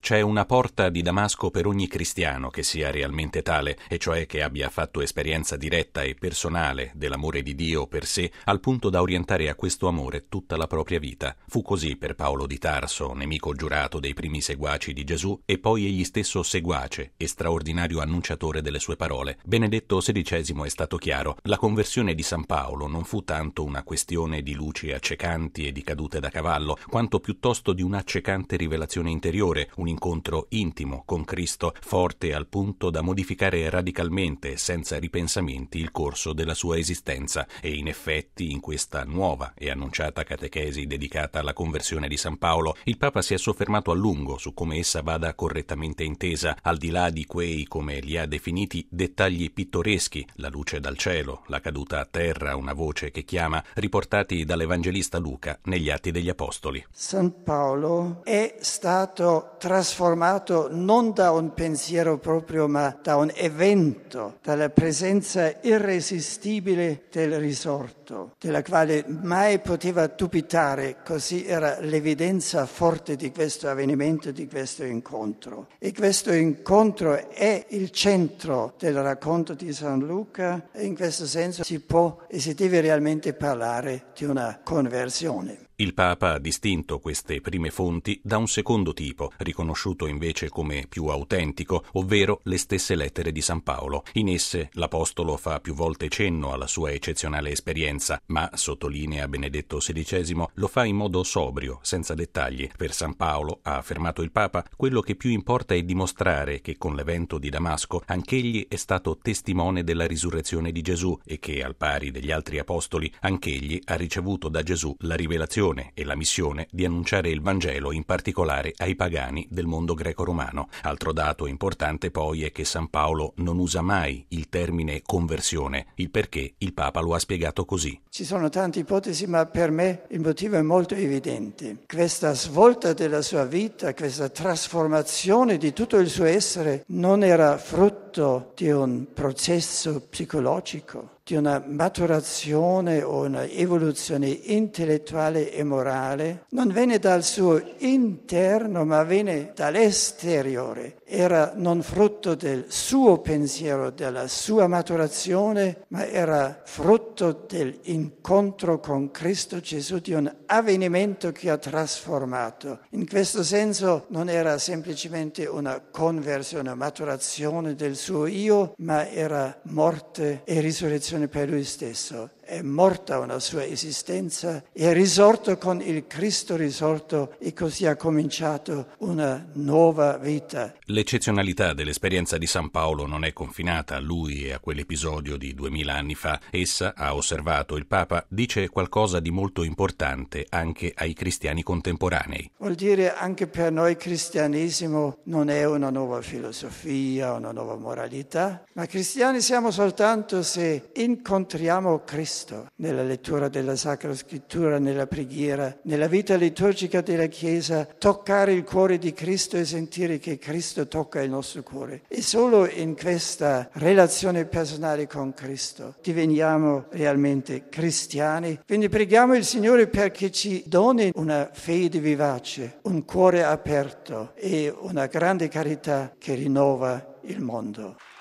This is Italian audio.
C'è una porta di Damasco per ogni cristiano che sia realmente tale, e cioè che abbia fatto esperienza diretta e personale dell'amore di Dio per sé, al punto da orientare a questo amore tutta la propria vita. Fu così per Paolo di Tarso, nemico giurato dei primi seguaci di Gesù, e poi egli stesso seguace e straordinario annunciatore delle sue parole. Benedetto XVI è stato chiaro: la conversione di San Paolo non fu tanto una questione di luci accecanti e di cadute da cavallo, quanto piuttosto di un'accecante rivelazione interiore, un incontro intimo con Cristo, forte al punto da modificare radicalmente e senza ripensamenti il corso della sua esistenza. E in effetti, in questa nuova e annunciata catechesi dedicata alla conversione di San Paolo, il Papa si è soffermato a lungo su come essa vada correttamente intesa, al di là di quei, come li ha definiti, dettagli pittoreschi: la luce dal cielo, la caduta a terra, una voce che chiama, riportati dall'Evangelista Luca negli Atti degli Apostoli. San Paolo è stato trasformato non da un pensiero proprio, ma da un evento, dalla presenza irresistibile del risorto, della quale mai poteva dubitare. Così era l'evidenza forte di questo avvenimento, di questo incontro. E questo incontro è il centro del racconto di San Luca, e in questo senso si può e si deve realmente parlare di una conversione. Il Papa ha distinto queste prime fonti da un secondo tipo, riconosciuto invece come più autentico, ovvero le stesse lettere di San Paolo. In esse l'Apostolo fa più volte cenno alla sua eccezionale esperienza, ma, sottolinea Benedetto XVI, lo fa in modo sobrio, senza dettagli. Per San Paolo, ha affermato il Papa, quello che più importa è dimostrare che con l'evento di Damasco anch'egli è stato testimone della risurrezione di Gesù e che, al pari degli altri apostoli, anch'egli ha ricevuto da Gesù la rivelazione e la missione di annunciare il Vangelo in particolare ai pagani del mondo greco-romano. Altro dato importante poi è che San Paolo non usa mai il termine conversione, il perché il Papa lo ha spiegato così. Ci sono tante ipotesi, ma per me il motivo è molto evidente. Questa svolta della sua vita, questa trasformazione di tutto il suo essere non era frutto di un processo psicologico, di una maturazione o una evoluzione intellettuale e morale, non venne dal suo interno, ma venne dall'esteriore. Era non frutto del suo pensiero, della sua maturazione, ma era frutto dell'incontro con Cristo Gesù, di un avvenimento che ha trasformato. In questo senso non era semplicemente una conversione, una maturazione del suo io, ma era morte e risurrezione per lui stesso. È morta una sua esistenza, è risorto con il Cristo risorto, e così ha cominciato una nuova vita. L'eccezionalità dell'esperienza di San Paolo non è confinata a lui e a quell'episodio di 2000 anni fa. Essa, ha osservato il Papa, dice qualcosa di molto importante anche ai cristiani contemporanei. Vuol dire anche per noi cristianesimo non è una nuova filosofia, una nuova moralità, ma cristiani siamo soltanto se incontriamo Cristo nella lettura della Sacra Scrittura, nella preghiera, nella vita liturgica della Chiesa, toccare il cuore di Cristo e sentire che Cristo tocca il nostro cuore. E solo in questa relazione personale con Cristo diveniamo realmente cristiani. Quindi preghiamo il Signore perché ci doni una fede vivace, un cuore aperto e una grande carità che rinnova il mondo.